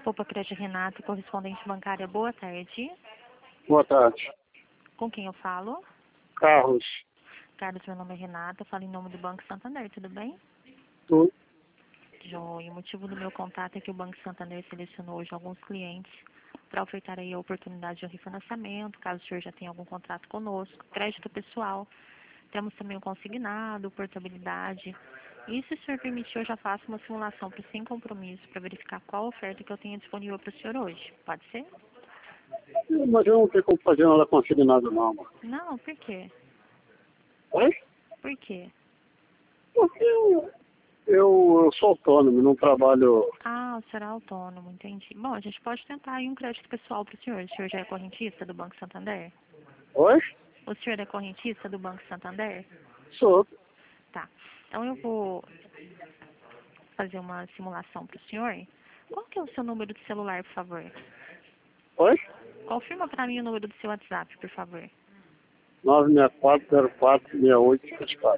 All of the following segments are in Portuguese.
Opa, Crédito Renato, correspondente bancária, boa tarde. Boa tarde. Com quem eu falo? Carlos. Carlos, meu nome é Renata, eu falo em nome do Banco Santander, tudo bem? Tu? Joia, o motivo do meu contato é que o Banco Santander selecionou hoje alguns clientes para ofertar aí a oportunidade de um refinanciamento, caso o senhor já tenha algum contrato conosco, crédito pessoal. Temos também o consignado, portabilidade. E se o senhor permitir, eu já faço uma simulação sem compromisso para verificar qual oferta que eu tenho disponível para o senhor hoje. Pode ser? Mas eu não tenho como fazer nada consignado não, mano. Não, por quê? Oi? Por quê? Porque eu sou autônomo, não trabalho... Ah, o senhor é autônomo, entendi. Bom, a gente pode tentar aí um crédito pessoal para o senhor. O senhor já é correntista do Banco Santander? Oi? O senhor é correntista do Banco Santander? Sou. Tá. Então eu vou fazer uma simulação para o senhor. Qual que é o seu número de celular, por favor? Oi? Confirma para mim o número do seu WhatsApp, por favor. 964046874.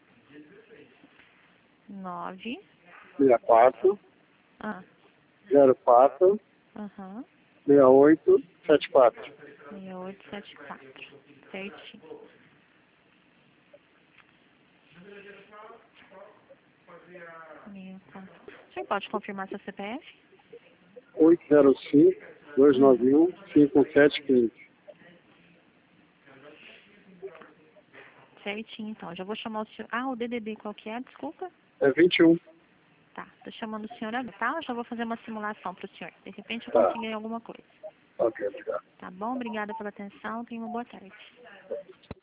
9. 64 Ah, 04 aham. 6874. 6874. Certinho. O senhor pode confirmar seu CPF? 805 291 5715. Certinho, então. Já vou chamar o senhor. Ah, o DDD qual que é? Desculpa. É 21. Tá, tô chamando o senhor agora, tá? Eu já vou fazer uma simulação pro senhor. De repente eu Tá. consigo aí alguma coisa. Ok, obrigado. Tá bom? Obrigada pela atenção. Tenha uma boa tarde.